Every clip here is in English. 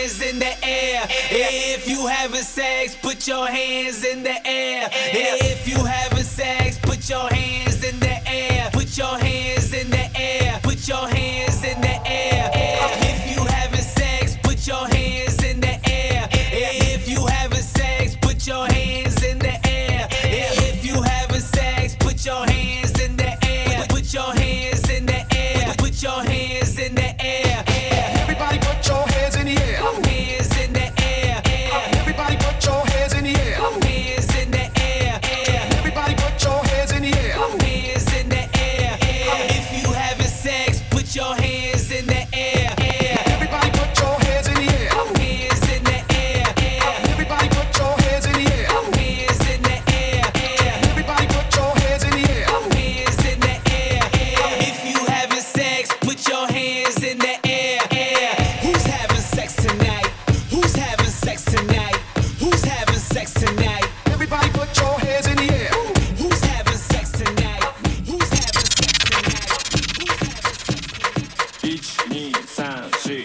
hands in the air. If you having sex, put your hands in the air. If you having sex, put your hands in the air. Put your hands in the air. Put your hands in the air. If you having sex, put your hands in the air. If you having sex, put your hands in the air. If you having sex, put your hands in the air. Put your hands in the air. Put your hands in the air. Everybody put your hands in the air. Hands in the air. Everybody put your hands in the air. Hands in the air. Everybody put your hands in the air. Hands in the air. If you having sex, put your hands in the air. Everybody put your hands in the air. Hands in the air. Everybody put your hands in the air. Hands in the air. Everybody put your hands in the air. Hands in the air. If you having sex, put your hands in the air. Who's having sex tonight? Who's having sex tonight? Who's having sex tonight? Everybody put your hands in the air. Who's having sex tonight? Who's having sex tonight? Who's having sex tonight? 1、2、3、4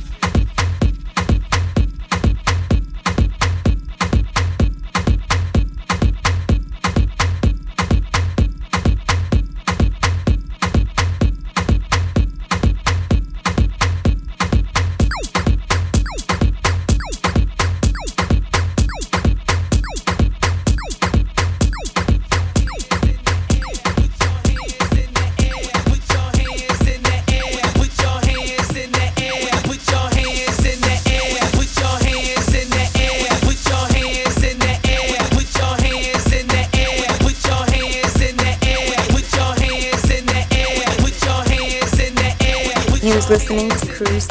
You was listening to Cruise.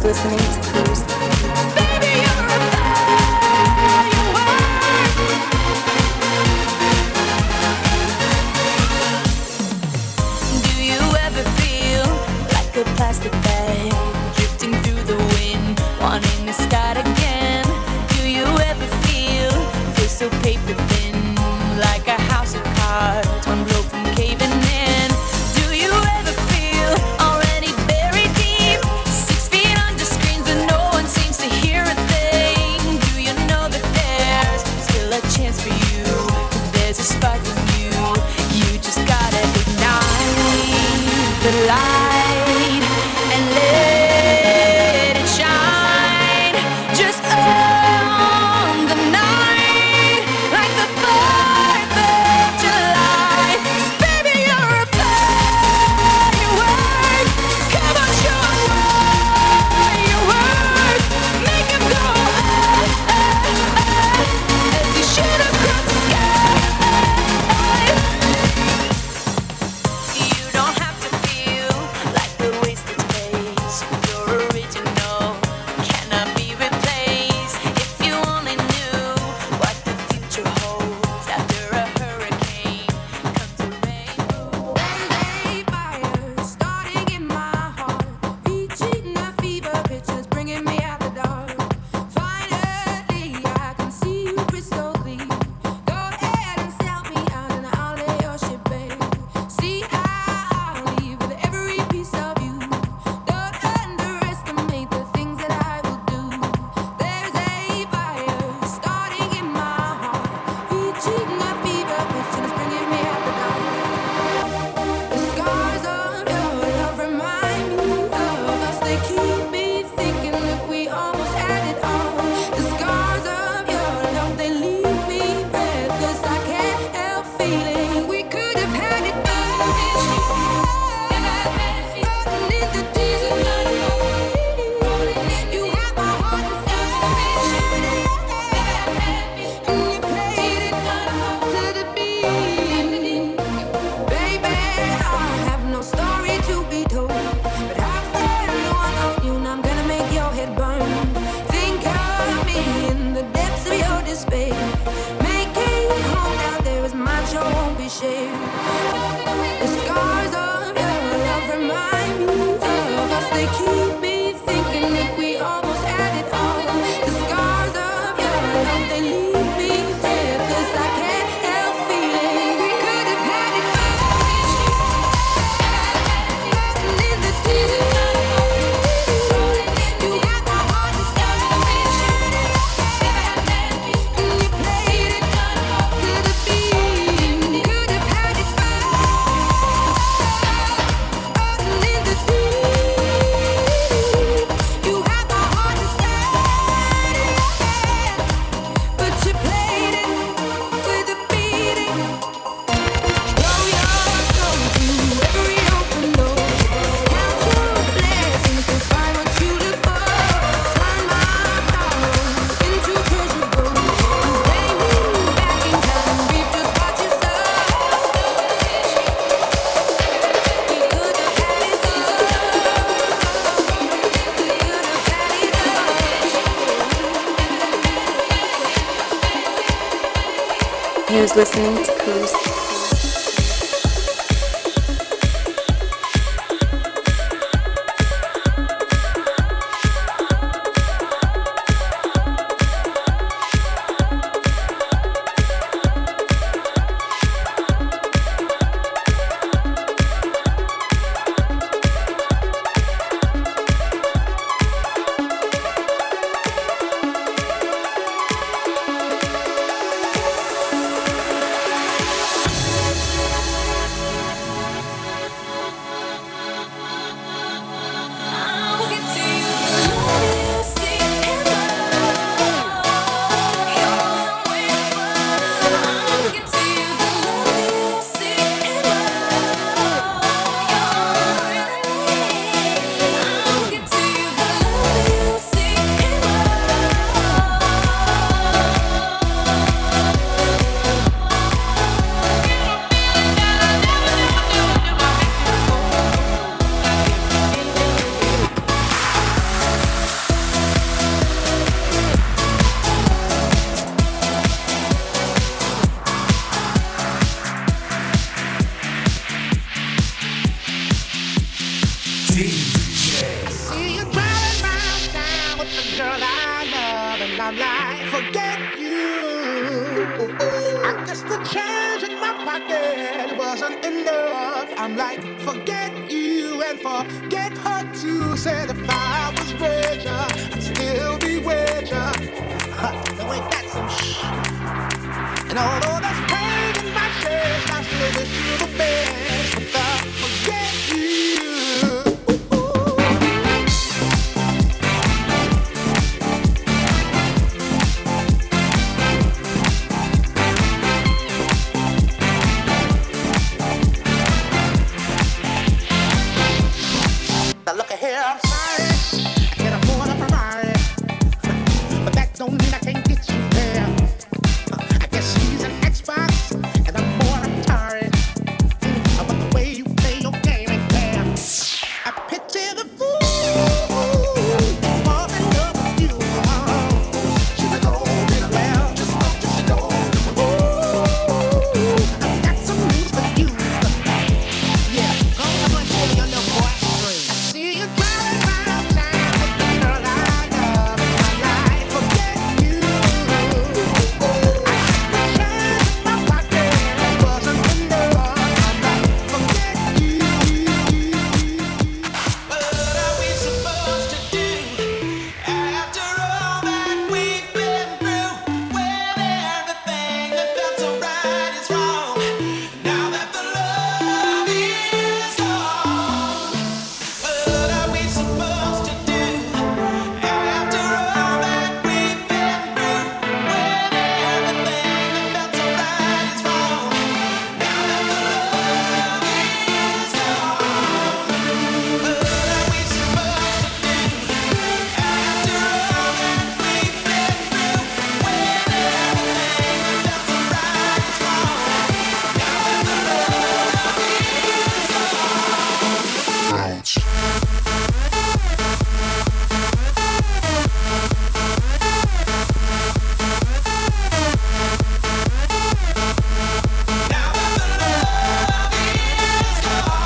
Use listening to Cruise. Baby, you're a firework. Do you ever feel like a plastic bag drifting through the wind, wanting to start again? Do you ever feel so paper thin, like a house of cards, one blow from caving in? Do you ever feel already buried deep, 6 feet under screens but no one seems to hear a thing? Do you know that there's still a chance for you? 'Cause there's a spark in you. You just gotta ignite the light and let it shine. Just on the night, like the 4th of July. 'Cause baby, you're a firework. Come on, show 'em what you're worth. Make 'em go as you shoot across the sky. You don't have to feel like a wasted space. You're original, cannot be replaced. If you only knew what the future holds after a hurricane comes a rainbow. There's a fire starting in my heart, reaching a fever pitch, is bringing me out the dark. Finally, I can see you crystal clear. Go ahead and sell me out, and I'll lay your ship bare. See, I'll leave with every piece of you. Don't underestimate the things that I will do. There's a fire starting in my heart, reaching a fever pitch, and it's bringing me out the dark. The scars of your love remind me of us. They keep me thinking that we almost had it all. The scars of your love, they leave me breathless. I can't help feeling we could have had it all. In the desert, you had my heart inside, and you played it to the beat. Baby, I have no story to be told, but I've heard one on you, and I'm gonna make your head burn. Think of me in the depths of your despair. Making home down there is mine, sure won't be shared. The scars of your love remind me of us. They keep me thinking that we almost had it all. The scars of your love, they leave me breathless. I can't help feeling we could have had it all. In the desert, you had my heart inside, and you played it to the beat. Could have had it Use listening to Cruise. pocket wasn't enough. I'm like, forget you and forget her too. Said if I was richer, I'd still be richer. So ain't that some And although there's pain in my chest, I still wish you the best. But forget you. Now look at here, I'm sorry, I can't afford a Ferrari, but that don't mean I can't get you there. I guess she's an Xbox and I'm more Atari, but the way you play your game ain't fair. I picture the fool fall in love with you. She's a gold digger, well, just a gold. Ooh, I've got some news for you. Yeah, go on and show your little boy. See you driving around town with the girl I love in my life. Forget you. I had the chance in my pocket, it wasn't enough. I'm like, forget you. What are we supposed to do after all that we've been through? When everything that felt so right is wrong. Now that the love is gone. What are we supposed to do after all that we've been through? When everything that felt so right is wrong. Now that the love is gone. What are we supposed to do after all that we've been through? When everything that felt so right is wrong. Now that the love is gone. Now that the love is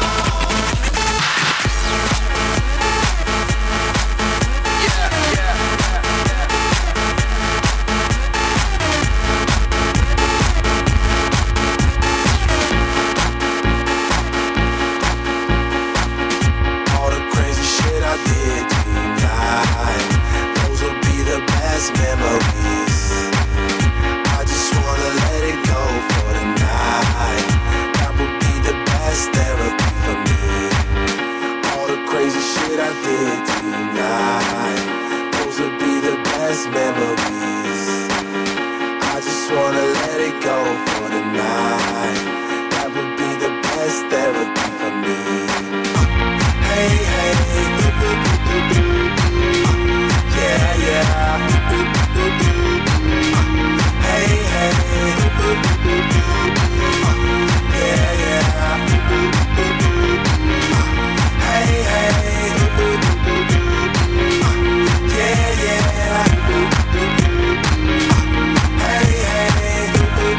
All the crazy shit I did tonight, those will be the best memories. I just wanna let it go for the night. That would be the best therapy for me. All the crazy shit I did tonight, those will be the best memories. I just wanna let it go for the night. That would be the best therapy for me. Hey, hey, yeah, yeah. Hey, hey, yeah, yeah. Hey, hey, yeah, yeah. Hey, hey.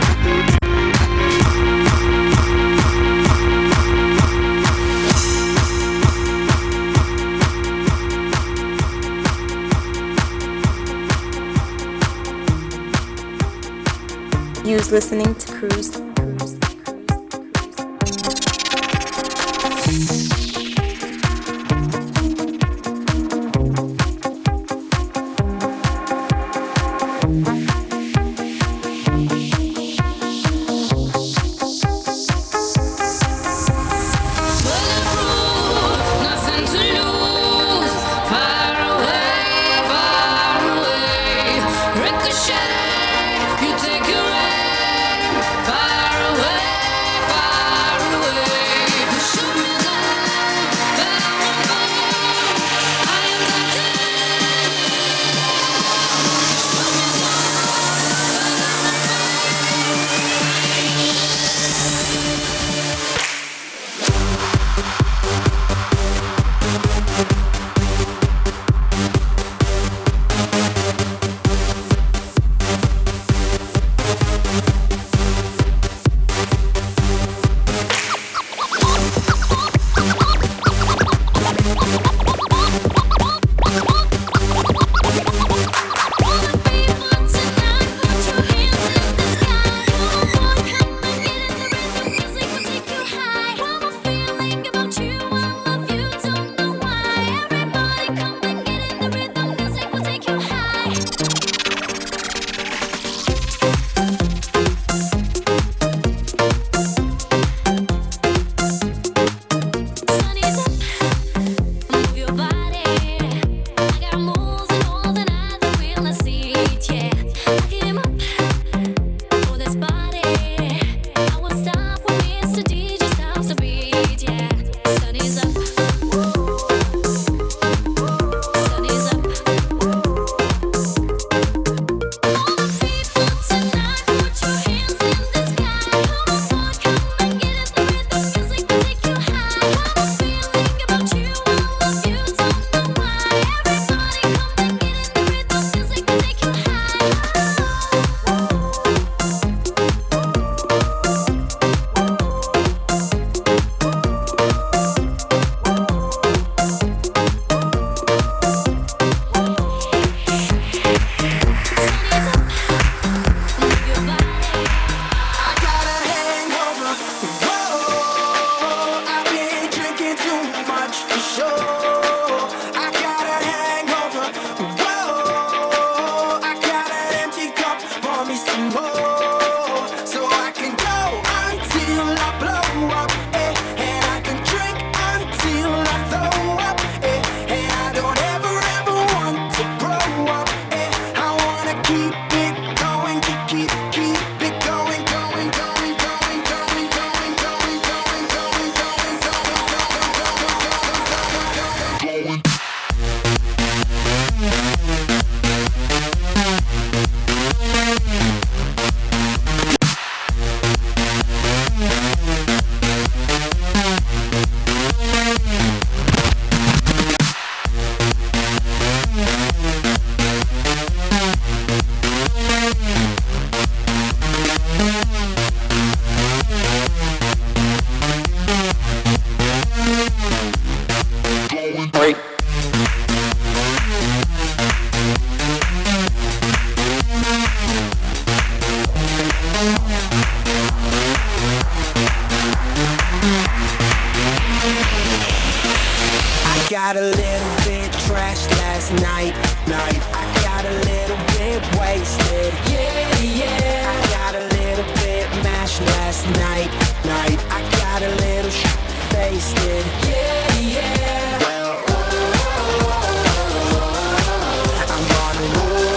Use listening to cruise. Nothing to lose. Far away. Ricochet, you take your aim. Far away. Shoot me down. got a little bit trashed last night. I got a little bit wasted. Yeah. I got a little bit mashed last night. I got a little wasted. Yeah. Well, I'm gonna roll.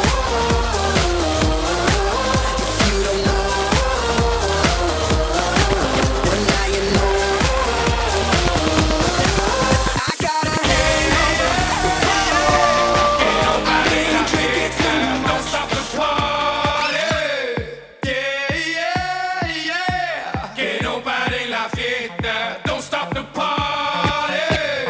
If you don't know, well now you know. I got a hangover. Ain't drinking too Don't stop the party. Yeah. Que no pare la fiesta. Don't stop the party.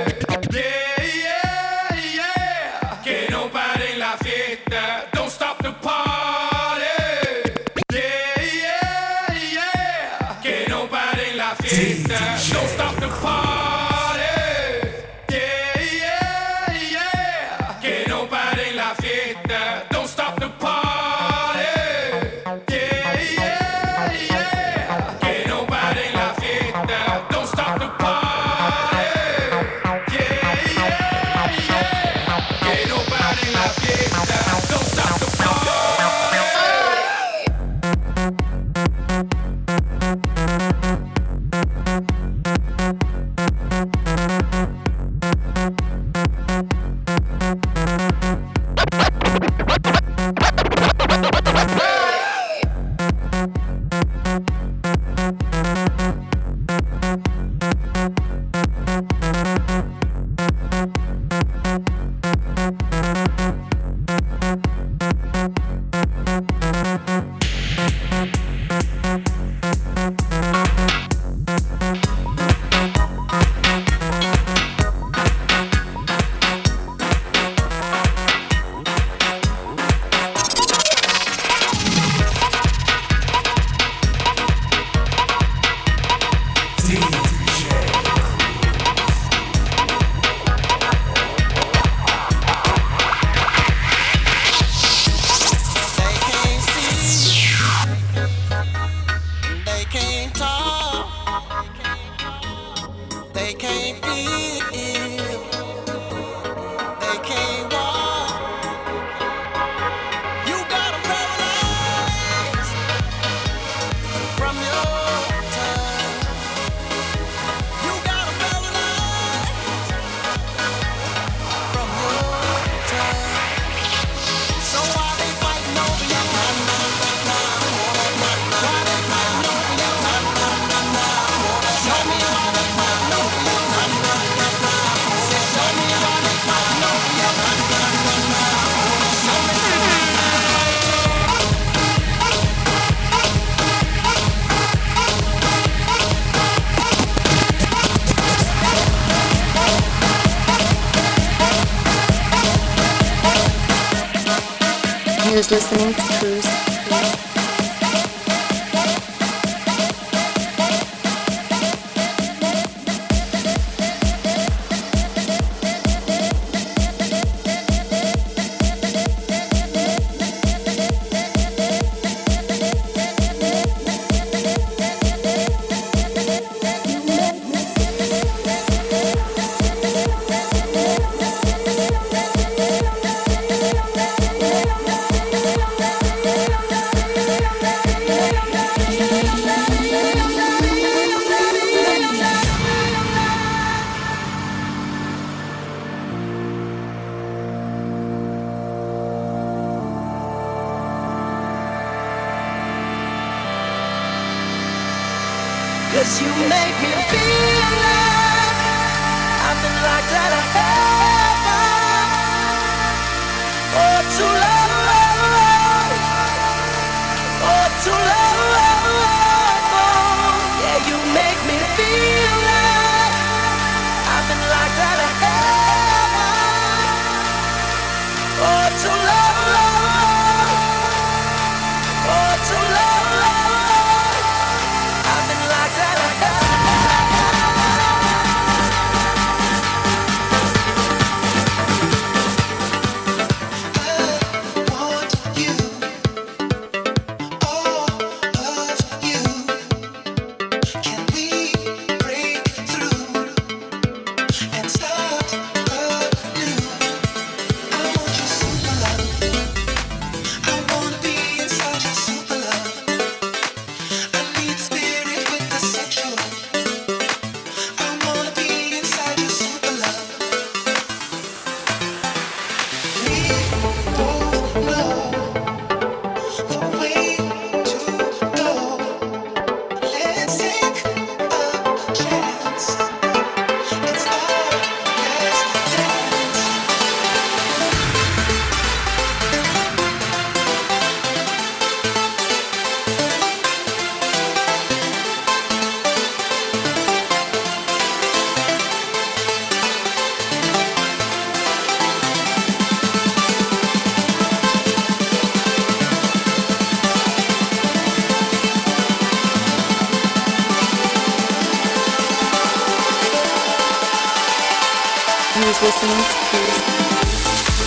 Yeah. Que no pare la fiesta. Don't stop the party. Yeah. Que no pare la fiesta. Don't stop the party. Yeah. Que no pare la fiesta. Don't stop the party. Yeah. Que no pare la fiesta. Don't stop the party. Yeah. Que no pare la fiesta. Don't stop the party. They can't talk, they can't feel, they can't walk. You got 'em paralyzed from your touch. You got 'em paralyzed from your touch. So why they fighting over you? Why they fighting over you? Show me why they fighting over you. Show me why they fighting over you. Show me. He was listening to Cruise. Cause you make me feel like I've been locked out of heaven. Oh, too long. Oh, too long. Yeah, you make me feel like I've been locked out of heaven. Oh, too long. Oh, too long. I've been locked out of heaven. listening to Cruise.